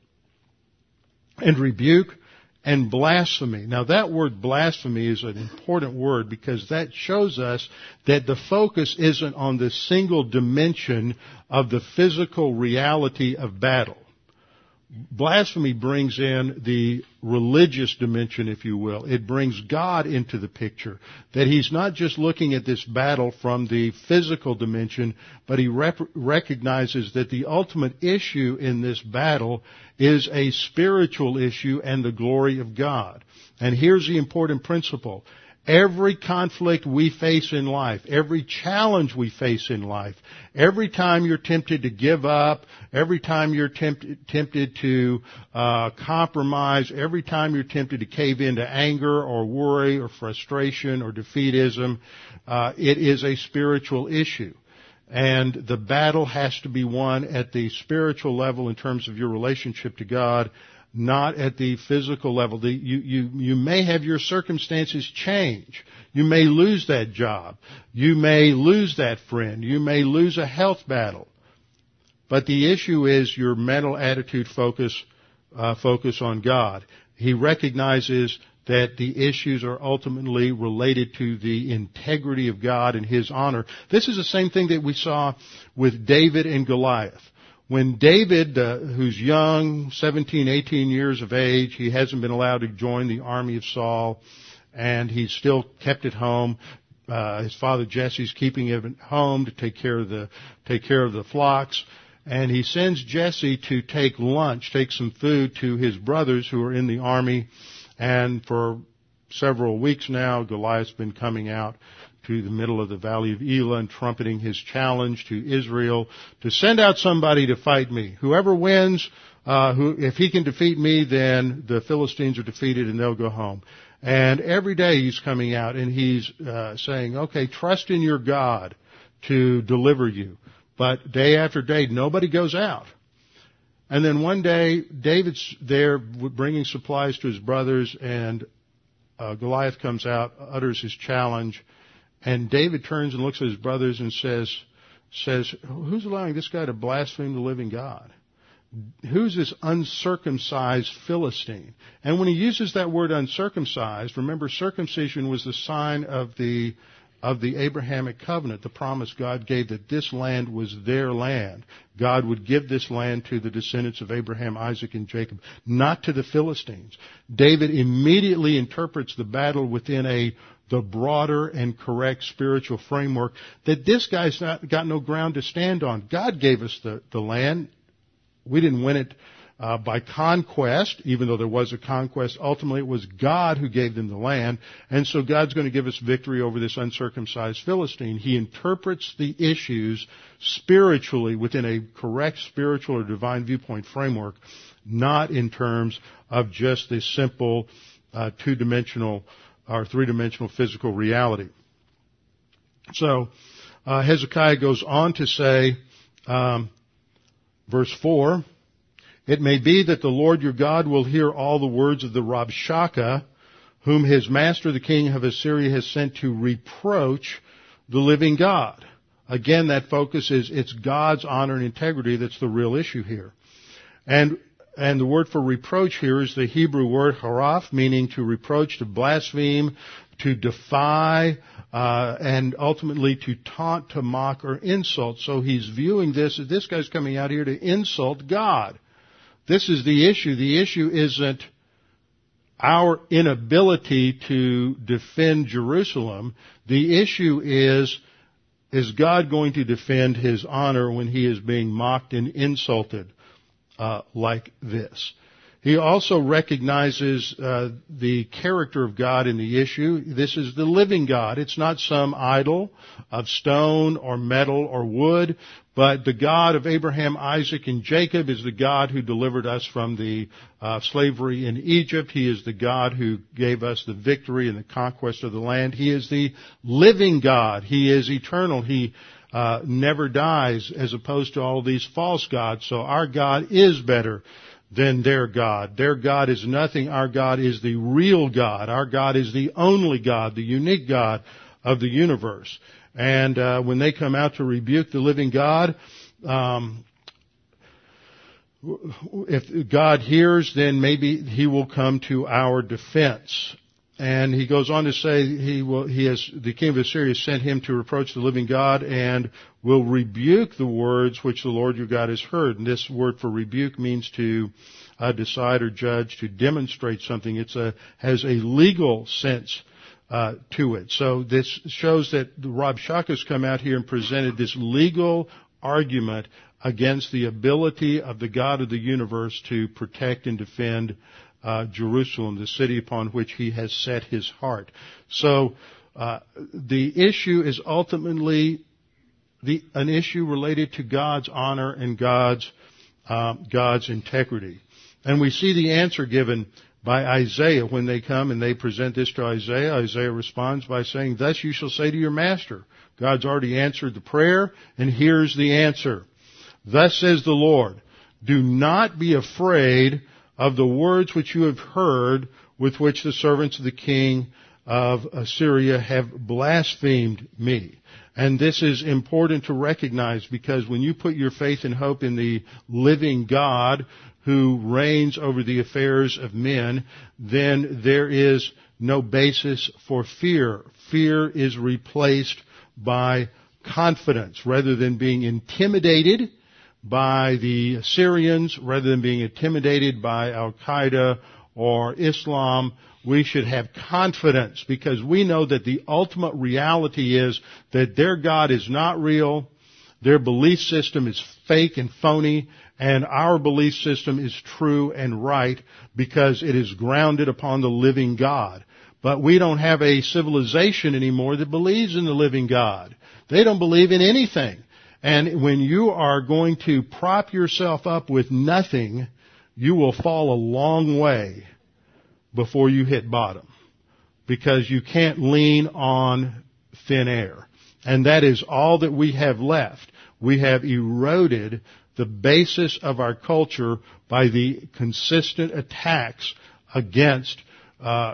and rebuke and blasphemy. Now that word blasphemy is an important word, because that shows us that the focus isn't on the single dimension of the physical reality of battle. Blasphemy brings in the religious dimension, if you will. It brings God into the picture. That he's not just looking at this battle from the physical dimension, but he rep- recognizes that the ultimate issue in this battle is a spiritual issue and the glory of God. And here's the important principle. Every conflict we face in life, every challenge we face in life, every time you're tempted to give up, every time you're tempted, tempted to uh, compromise, every time you're tempted to cave into anger or worry or frustration or defeatism, uh, it is a spiritual issue. And the battle has to be won at the spiritual level in terms of your relationship to God, not at the physical level. The, you, you, you may have your circumstances change. You may lose that job. You may lose that friend. You may lose a health battle. But the issue is your mental attitude focus, uh, focus on God. He recognizes that the issues are ultimately related to the integrity of God and His honor. This is the same thing that we saw with David and Goliath. When David, uh, who's young, seventeen, eighteen years of age, he hasn't been allowed to join the army of Saul, and he's still kept at home. Uh, his father Jesse's keeping him at home to take care of the take care of the flocks. And he sends Jesse to take lunch, take some food to his brothers who are in the army. And for several weeks now, Goliath's been coming out to the middle of the valley of Elah and trumpeting his challenge to Israel to send out somebody to fight me. Whoever wins, uh, who, if he can defeat me, then the Philistines are defeated and they'll go home. And every day he's coming out and he's uh, saying, okay, trust in your God to deliver you. But day after day, nobody goes out. And then one day, David's there bringing supplies to his brothers, and uh, Goliath comes out, utters his challenge, and David turns and looks at his brothers and says, says, who's allowing this guy to blaspheme the living God? Who's this uncircumcised Philistine? And when he uses that word uncircumcised, remember circumcision was the sign of the of the Abrahamic covenant, the promise God gave that this land was their land. God would give this land to the descendants of Abraham, Isaac, and Jacob, not to the Philistines. David immediately interprets the battle within a the broader and correct spiritual framework that this guy's not got no ground to stand on. God gave us the, the land. We didn't win it uh, by conquest, even though there was a conquest. Ultimately, it was God who gave them the land. And so God's going to give us victory over this uncircumcised Philistine. He interprets the issues spiritually within a correct spiritual or divine viewpoint framework, not in terms of just this simple uh, two-dimensional or three-dimensional physical reality. So uh, Hezekiah goes on to say, um, verse four, it may be that the Lord your God will hear all the words of the Rabshakeh, whom his master the king of Assyria has sent to reproach the living God. Again, that focus is it's God's honor and integrity that's the real issue here. And and the word for reproach here is the Hebrew word haraf, meaning to reproach, to blaspheme, to defy, uh, and ultimately to taunt, to mock, or insult. So he's viewing this as this guy's coming out here to insult God. This is the issue. The issue isn't our inability to defend Jerusalem. The issue is, is God going to defend his honor when he is being mocked and insulted uh, like this? He also recognizes uh, the character of God in the issue. This is the living God. It's not some idol of stone or metal or wood, but the God of Abraham, Isaac, and Jacob is the God who delivered us from the uh, slavery in Egypt. He is the God who gave us the victory and the conquest of the land. He is the living God. He is eternal. He uh, never dies, as opposed to all these false gods. So our God is better than their God. Their God is nothing. Our God is the real God. Our God is the only God, the unique God of the universe. And uh, when they come out to rebuke the living God, um, if God hears, then maybe he will come to our defense. And he goes on to say he will, he has, the king of Assyria sent him to reproach the living God and will rebuke the words which the Lord your God has heard. And this word for rebuke means to uh, decide or judge, to demonstrate something. It's a, has a legal sense uh, to it. So this shows that the Rabshakeh has come out here and presented this legal argument against the ability of the God of the universe to protect and defend Uh, Jerusalem, the city upon which he has set his heart. So uh, the issue is ultimately the, an issue related to God's honor and God's uh, God's integrity. And we see the answer given by Isaiah when they come and they present this to Isaiah. Isaiah responds by saying, "Thus you shall say to your master." God's already answered the prayer, and here's the answer. "Thus says the Lord, do not be afraid of the words which you have heard, with which the servants of the king of Assyria have blasphemed me." And this is important to recognize, because when you put your faith and hope in the living God who reigns over the affairs of men, then there is no basis for fear. Fear is replaced by confidence. Rather than being intimidated by the Assyrians, rather than being intimidated by Al-Qaeda or Islam, we should have confidence, because we know that the ultimate reality is that their God is not real, Their belief system is fake and phony, and our belief system is true and right because it is grounded upon the living God. But we don't have a civilization anymore that believes in the living God. They don't believe in anything. And when you are going to prop yourself up with nothing, you will fall a long way before you hit bottom, because you can't lean on thin air. And that is all that we have left. We have eroded the basis of our culture by the consistent attacks against uh,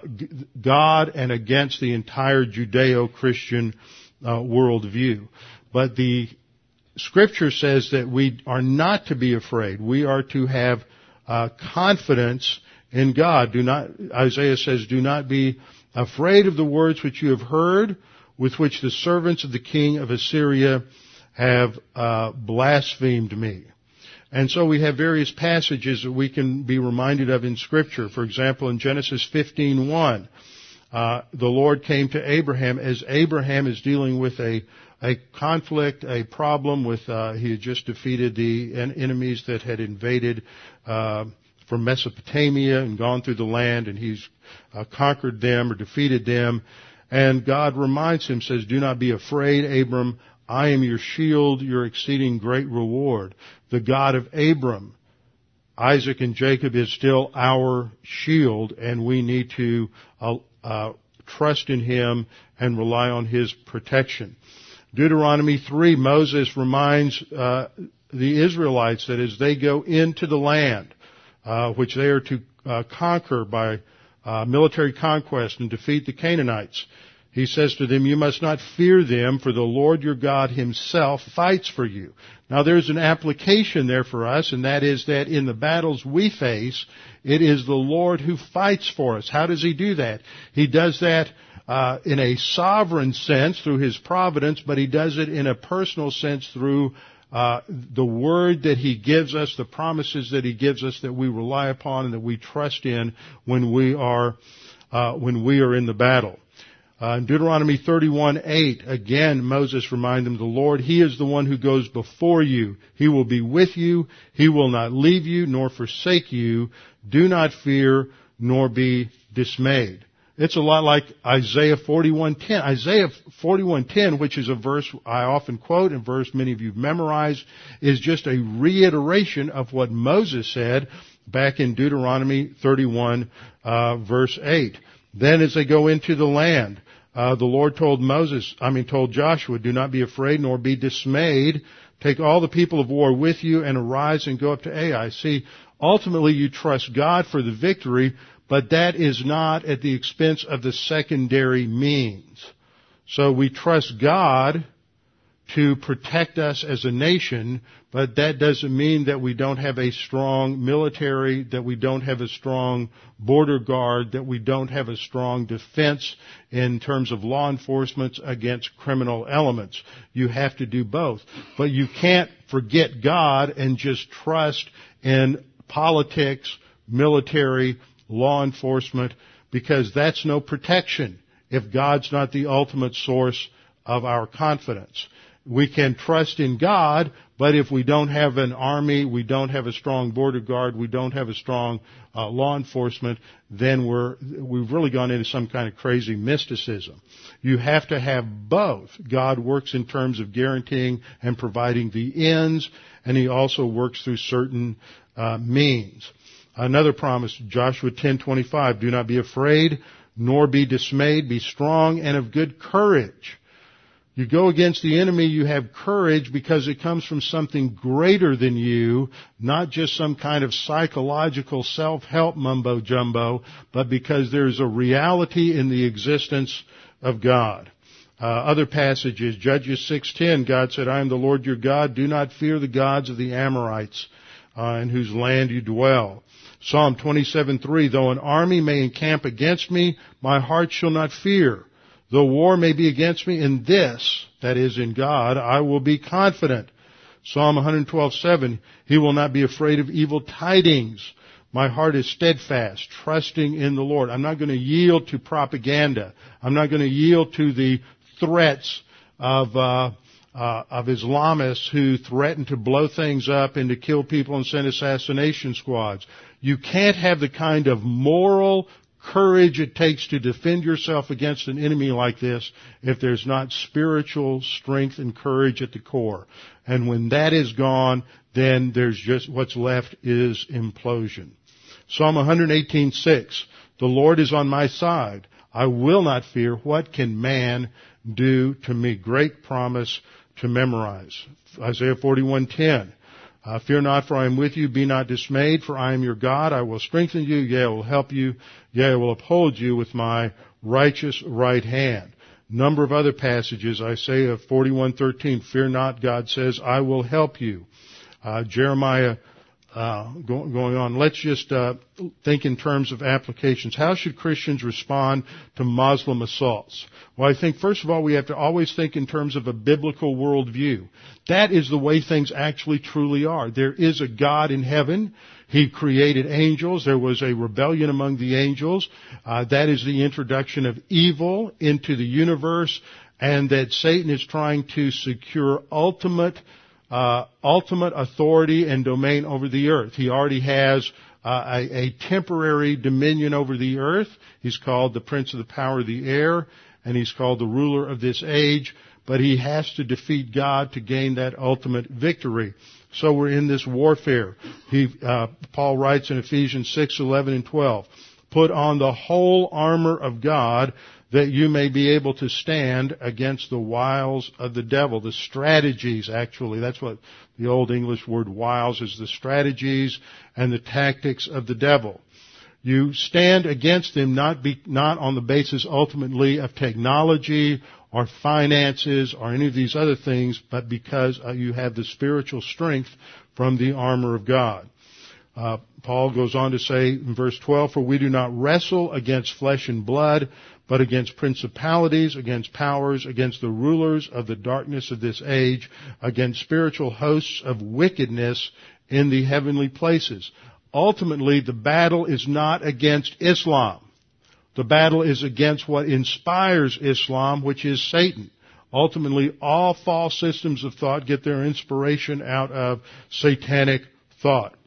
God and against the entire Judeo-Christian uh, worldview. But the Scripture says that we are not to be afraid. We are to have uh, confidence in God. Do not, Isaiah says, do not be afraid of the words which you have heard, with which the servants of the king of Assyria have uh, blasphemed me. And so we have various passages that we can be reminded of in Scripture. For example, in Genesis fifteen one, uh, the Lord came to Abraham as Abraham is dealing with a a conflict, a problem with, uh, he had just defeated the en- enemies that had invaded uh, from Mesopotamia and gone through the land, and he's uh, conquered them or defeated them. And God reminds him, says, do not be afraid, Abram. I am your shield, your exceeding great reward. The God of Abram, Isaac, and Jacob is still our shield, and we need to uh, uh, trust in him and rely on his protection. Deuteronomy three, Moses reminds uh, the Israelites that as they go into the land, uh, which they are to uh, conquer by uh, military conquest and defeat the Canaanites, he says to them, you must not fear them, for the Lord your God himself fights for you. Now there's an application there for us, and that is that in the battles we face, it is the Lord who fights for us. How does he do that? He does that Uh, in a sovereign sense through his providence, but he does it in a personal sense through uh, the word that he gives us, the promises that he gives us that we rely upon and that we trust in when we are uh, when we are in the battle. Uh, in Deuteronomy thirty-one eight, again Moses reminded them, the Lord, he is the one who goes before you. He will be with you. He will not leave you nor forsake you. Do not fear nor be dismayed. It's a lot like Isaiah forty-one ten. Isaiah forty-one ten, which is a verse I often quote, and verse many of you memorized, is just a reiteration of what Moses said back in Deuteronomy thirty-one, uh, verse eight. Then as they go into the land, uh, the Lord told Moses, I mean told Joshua, do not be afraid nor be dismayed. Take all the people of war with you and arise and go up to Ai. See, ultimately you trust God for the victory, but that is not at the expense of the secondary means. So we trust God to protect us as a nation, but that doesn't mean that we don't have a strong military, that we don't have a strong border guard, that we don't have a strong defense in terms of law enforcement against criminal elements. You have to do both. But you can't forget God and just trust in politics, military, law enforcement, because that's no protection if God's not the ultimate source of our confidence. We can trust in God, but if we don't have an army, we don't have a strong border guard, we don't have a strong uh, law enforcement, then we're, we've really gone into some kind of crazy mysticism. You have to have both. God works in terms of guaranteeing and providing the ends, and he also works through certain uh, means. Another promise, Joshua ten twenty-five, do not be afraid, nor be dismayed, be strong and of good courage. You go against the enemy, you have courage because it comes from something greater than you, not just some kind of psychological self-help mumbo-jumbo, but because there's a reality in the existence of God. Uh, other passages, Judges six ten, God said, I am the Lord your God, do not fear the gods of the Amorites, uh, in whose land you dwell. Psalm twenty-seven three, though an army may encamp against me, my heart shall not fear. Though war may be against me, in this, that is in God, I will be confident. Psalm one twelve seven, he will not be afraid of evil tidings. My heart is steadfast, trusting in the Lord. I'm not going to yield to propaganda. I'm not going to yield to the threats of uh, uh, of Islamists who threaten to blow things up and to kill people and send assassination squads. You can't have the kind of moral courage it takes to defend yourself against an enemy like this if there's not spiritual strength and courage at the core. And when that is gone, then there's just what's left is implosion. Psalm one eighteen six. The Lord is on my side. I will not fear. What can man do to me? Great promise to memorize. Isaiah forty-one ten. Uh, fear not, for I am with you. Be not dismayed, for I am your God. I will strengthen you. Yea, I will help you. Yea, I will uphold you with my righteous right hand. Number of other passages. Isaiah forty-one thirteen. Fear not, God says, I will help you. Uh, Jeremiah uh, go, going on. Let's just uh, think in terms of applications. How should Christians respond to Muslim assaults? Well, I think, first of all, we have to always think in terms of a biblical worldview. That is the way things actually truly are. There is a God in heaven. He created angels. There was a rebellion among the angels. Uh, that is the introduction of evil into the universe, and that Satan is trying to secure ultimate Uh, ultimate authority and domain over the earth. He already has uh, a, a temporary dominion over the earth. He's called the prince of the power of the air, and he's called the ruler of this age, but he has to defeat God to gain that ultimate victory. So we're in this warfare. He, uh, Paul writes in Ephesians six eleven and twelve, put on the whole armor of God, that you may be able to stand against the wiles of the devil. The strategies, actually, that's what the Old English word wiles is, the strategies and the tactics of the devil. You stand against him not be, not on the basis ultimately of technology or finances or any of these other things, but because uh, you have the spiritual strength from the armor of God. Uh, Paul goes on to say in verse twelve, for we do not wrestle against flesh and blood, but against principalities, against powers, against the rulers of the darkness of this age, against spiritual hosts of wickedness in the heavenly places. Ultimately, the battle is not against Islam. The battle is against what inspires Islam, which is Satan. Ultimately, all false systems of thought get their inspiration out of satanic thought.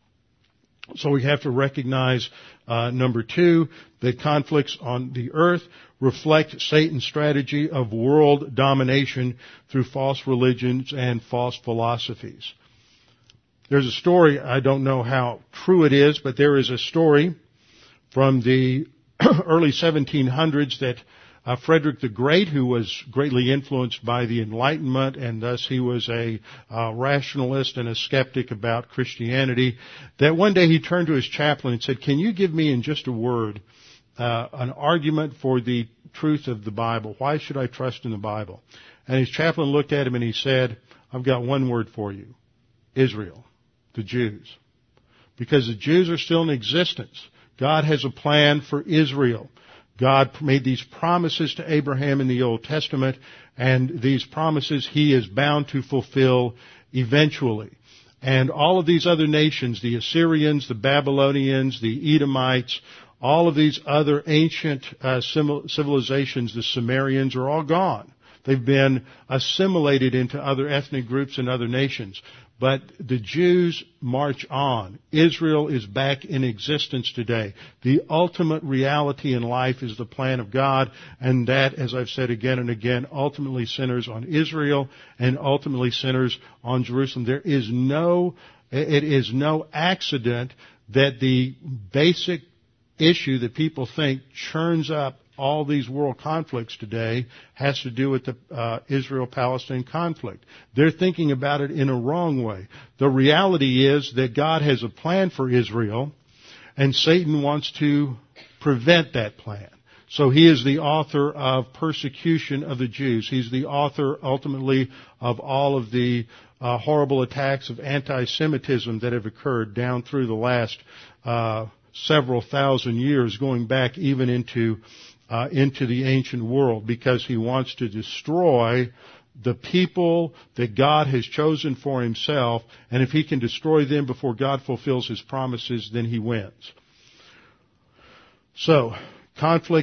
So we have to recognize, uh, number two, that conflicts on the earth reflect Satan's strategy of world domination through false religions and false philosophies. There's a story, I don't know how true it is, but there is a story from the early seventeen hundreds that Uh, Frederick the Great, who was greatly influenced by the Enlightenment, and thus he was a uh, rationalist and a skeptic about Christianity, that one day he turned to his chaplain and said, can you give me in just a word uh, an argument for the truth of the Bible? Why should I trust in the Bible? And his chaplain looked at him and he said, I've got one word for you. Israel. The Jews. Because the Jews are still in existence. God has a plan for Israel. God made these promises to Abraham in the Old Testament, and these promises he is bound to fulfill eventually. And all of these other nations, the Assyrians, the Babylonians, the Edomites, all of these other ancient uh, civilizations, the Sumerians, are all gone. They've been assimilated into other ethnic groups and other nations. But the Jews march on. Israel is back in existence today. The ultimate reality in life is the plan of God, and that, as I've said again and again, ultimately centers on Israel and ultimately centers on Jerusalem. There is no, it is no accident that the basic issue that people think churns up all these world conflicts today has to do with the uh, Israel-Palestine conflict. They're thinking about it in a wrong way. The reality is that God has a plan for Israel, and Satan wants to prevent that plan. So he is the author of persecution of the Jews. He's the author, ultimately, of all of the uh, horrible attacks of anti-Semitism that have occurred down through the last uh, several thousand years, going back even into Uh, into the ancient world, because he wants to destroy the people that God has chosen for himself, and if he can destroy them before God fulfills his promises, then he wins. So, conflicts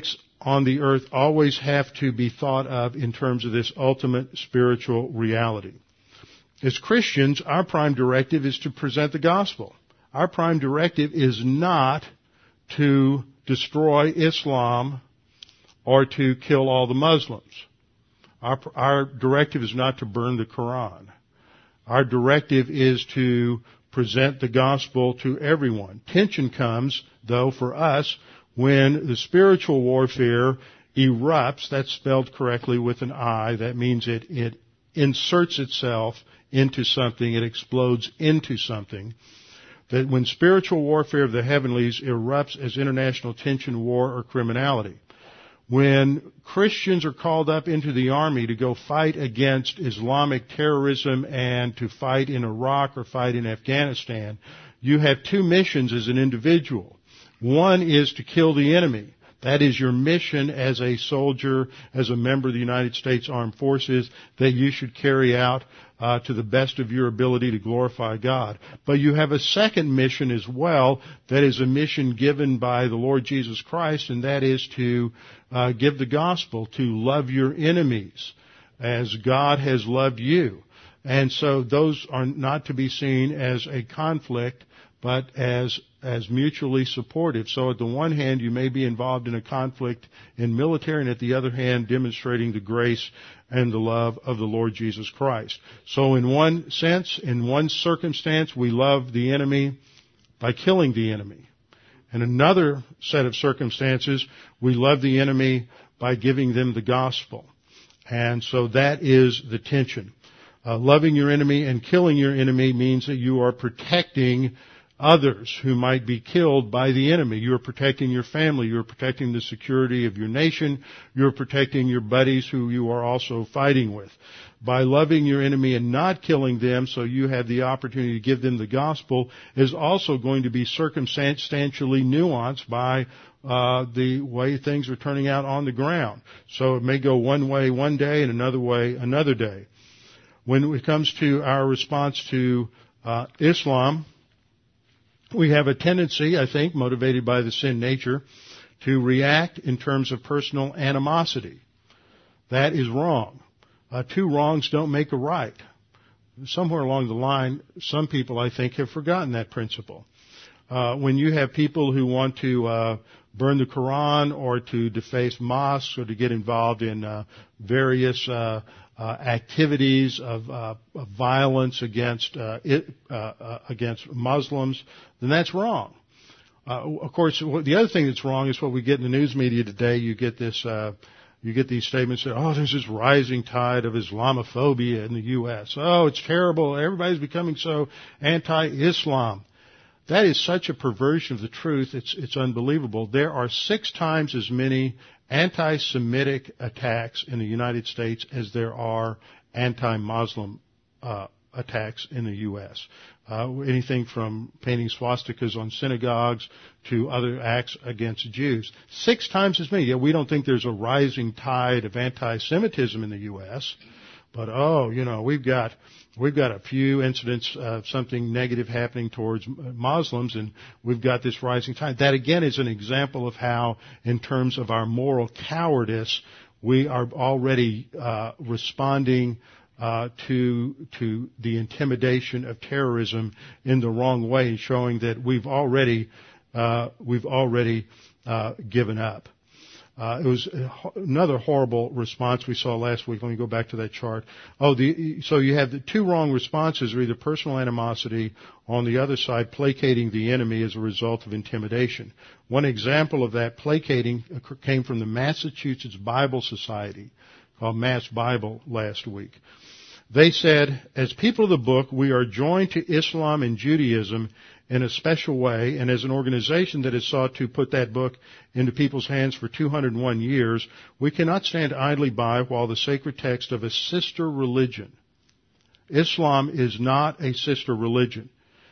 on the earth always have to be thought of in terms of this ultimate spiritual reality. As Christians, our prime directive is to present the gospel. Our prime directive is not to destroy Islam or to kill all the Muslims. Our, our directive is not to burn the Quran. Our directive is to present the gospel to everyone. Tension comes, though, for us when the spiritual warfare erupts. That's spelled correctly with an I. That means it, it inserts itself into something. It explodes into something. That when spiritual warfare of the heavenlies erupts as international tension, war, or criminality. When Christians are called up into the army to go fight against Islamic terrorism and to fight in Iraq or fight in Afghanistan, you have two missions as an individual. One is to kill the enemy. That is your mission as a soldier, as a member of the United States Armed Forces, that you should carry out uh, to the best of your ability to glorify God. But you have a second mission as well, that is a mission given by the Lord Jesus Christ, and that is to uh, give the gospel, to love your enemies as God has loved you. And so those are not to be seen as a conflict, but as as mutually supportive. So at the one hand, you may be involved in a conflict in military, and at the other hand, demonstrating the grace and the love of the Lord Jesus Christ. So in one sense, in one circumstance, we love the enemy by killing the enemy. In another set of circumstances, we love the enemy by giving them the gospel. And so that is the tension. Uh, loving your enemy and killing your enemy means that you are protecting others who might be killed by the enemy. You're protecting your family. You're protecting the security of your nation. You're protecting your buddies who you are also fighting with. By loving your enemy and not killing them so you have the opportunity to give them the gospel is also going to be circumstantially nuanced by uh, the way things are turning out on the ground. So it may go one way one day and another way another day. When it comes to our response to uh, Islam, we have a tendency, I think, motivated by the sin nature, to react in terms of personal animosity. That is wrong. Uh, two wrongs don't make a right. Somewhere along the line, some people, I think, have forgotten that principle. Uh, when you have people who want to uh, burn the Quran or to deface mosques or to get involved in uh, various uh, uh, activities of, uh, of violence against uh, it, uh, uh, against Muslims, then that's wrong. Uh, of course, the other thing that's wrong is what we get in the news media today. You get this, uh, you get these statements that, oh, there's this rising tide of Islamophobia in the U S Oh, it's terrible. Everybody's becoming so anti-Islam. That is such a perversion of the truth. It's, it's unbelievable. There are six times as many anti-Semitic attacks in the United States as there are anti-Muslim uh, attacks in the U S Uh, anything from painting swastikas on synagogues to other acts against Jews. Six times as many. Yeah, we don't think there's a rising tide of anti-Semitism in the U S, but oh, you know, we've got we've got a few incidents of something negative happening towards Muslims, and we've got this rising tide. That again is an example of how, in terms of our moral cowardice, we are already uh, responding Uh, to to the intimidation of terrorism in the wrong way, showing that we've already uh, we've already uh, given up. Uh, it was another horrible response we saw last week. Let me go back to that chart. Oh, the, so you have the two wrong responses are either personal animosity, on the other side placating the enemy as a result of intimidation. One example of that placating came from the Massachusetts Bible Society, called Mass Bible, last week. They said, as people of the book, we are joined to Islam and Judaism in a special way, and as an organization that has sought to put that book into people's hands for two hundred one years, we cannot stand idly by while the sacred text of a sister religion. Islam is not a sister religion.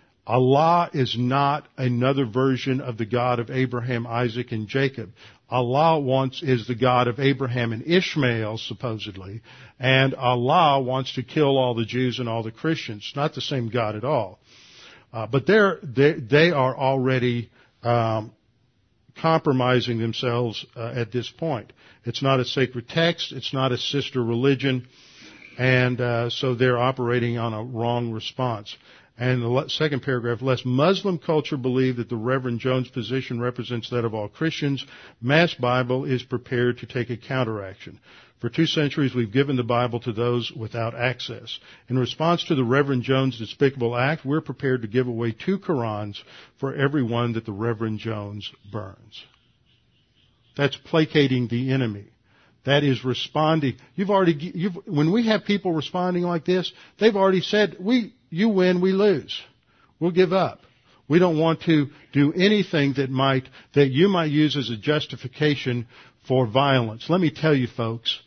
Allah is not another version of the God of Abraham, Isaac, and Jacob. Allah wants is the God of Abraham and Ishmael, supposedly, and Allah wants to kill all the Jews and all the Christians. Not the same God at all. Uh, but they're, they they are already um, compromising themselves uh, at this point. It's not a sacred text. It's not a sister religion. And uh, so they're operating on a wrong response. And the second paragraph, lest Muslim culture believe that the Reverend Jones position represents that of all Christians, Mass Bible is prepared to take a counteraction. For two centuries, we've given the Bible to those without access. In response to the Reverend Jones' despicable act, we're prepared to give away two Qurans for every one that the Reverend Jones burns. That's placating the enemy. That is responding. You've already, you've, when we have people responding like this, they've already said, we, you win, we lose. We'll give up. We don't want to do anything that might, that you might use as a justification for violence. Let me tell you folks,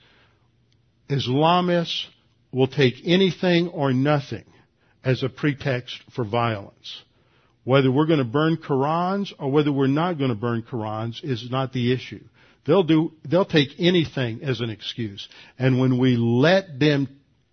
Islamists will take anything or nothing as a pretext for violence. Whether we're going to burn Qurans or whether we're not going to burn Qurans is not the issue. They'll do, they'll take anything as an excuse. And when we let them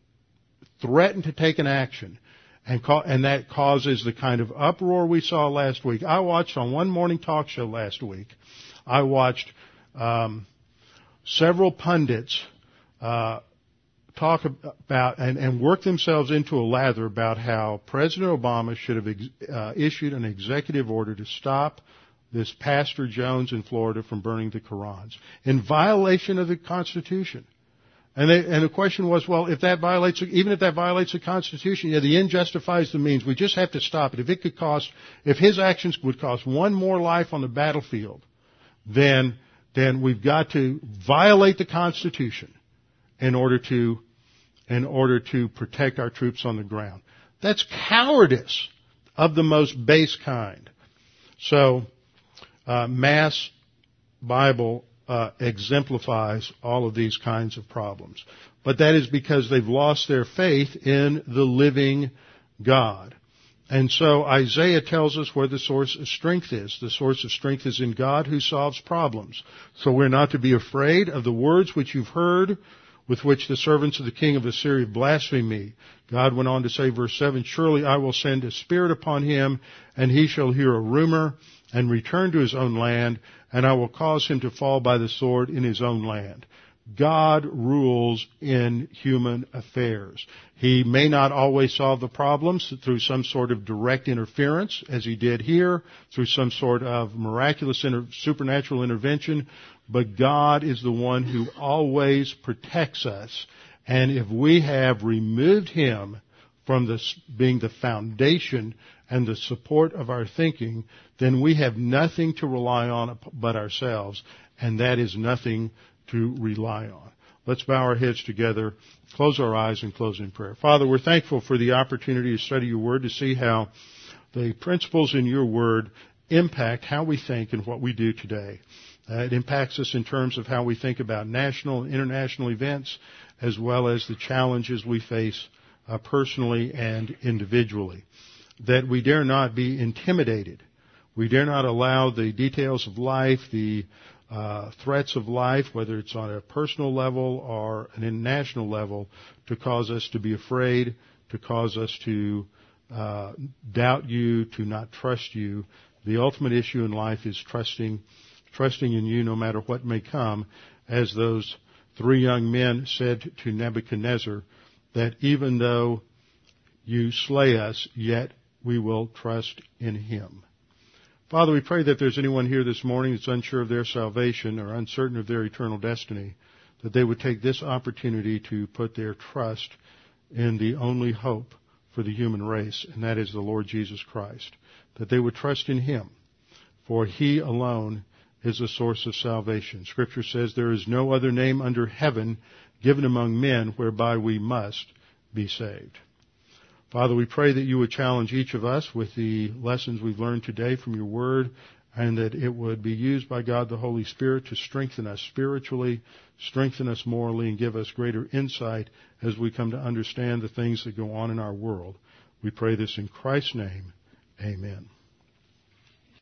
threaten to take an action, and, call, and that causes the kind of uproar we saw last week. I watched on one morning talk show last week, I watched um, several pundits uh, talk about and, and work themselves into a lather about how President Obama should have ex, uh, issued an executive order to stop this Pastor Jones in Florida from burning the Qurans in violation of the Constitution. And, they, and the question was, well, if that violates, even if that violates the Constitution, yeah, the end justifies the means. We just have to stop it. If it could cost, if his actions would cost one more life on the battlefield, then, then we've got to violate the Constitution in order to, in order to protect our troops on the ground. That's cowardice of the most base kind. So, uh, Mass Bible Uh, exemplifies all of these kinds of problems. But that is because they've lost their faith in the living God. And so Isaiah tells us where the source of strength is. The source of strength is in God who solves problems. So we're not to be afraid of the words which you've heard, with which the servants of the king of Assyria blaspheme me. God went on to say, verse seven, surely I will send a spirit upon him, and he shall hear a rumor, and return to his own land, and I will cause him to fall by the sword in his own land. God rules in human affairs. He may not always solve the problems through some sort of direct interference, as he did here, through some sort of miraculous inter- supernatural intervention, but God is the one who always protects us. And if we have removed him from the, being the foundation and the support of our thinking, then we have nothing to rely on but ourselves, and that is nothing to rely on. Let's bow our heads together, close our eyes, and close in prayer. Father, we're thankful for the opportunity to study your word, to see how the principles in your word impact how we think and what we do today. Uh, it impacts us in terms of how we think about national and international events, as well as the challenges we face uh, personally and individually. That we dare not be intimidated. We dare not allow the details of life, the uh, threats of life, whether it's on a personal level or an international level, to cause us to be afraid, to cause us to uh, doubt you, to not trust you. The ultimate issue in life is trusting, trusting in you no matter what may come, as those three young men said to Nebuchadnezzar, that even though you slay us, yet we will trust in him. Father, we pray that there's anyone here this morning that's unsure of their salvation or uncertain of their eternal destiny, that they would take this opportunity to put their trust in the only hope for the human race, and that is the Lord Jesus Christ. That they would trust in him, for he alone is the source of salvation. Scripture says there is no other name under heaven given among men whereby we must be saved. Father, we pray that you would challenge each of us with the lessons we've learned today from your word, and that it would be used by God the Holy Spirit to strengthen us spiritually, strengthen us morally, and give us greater insight as we come to understand the things that go on in our world. We pray this in Christ's name. Amen.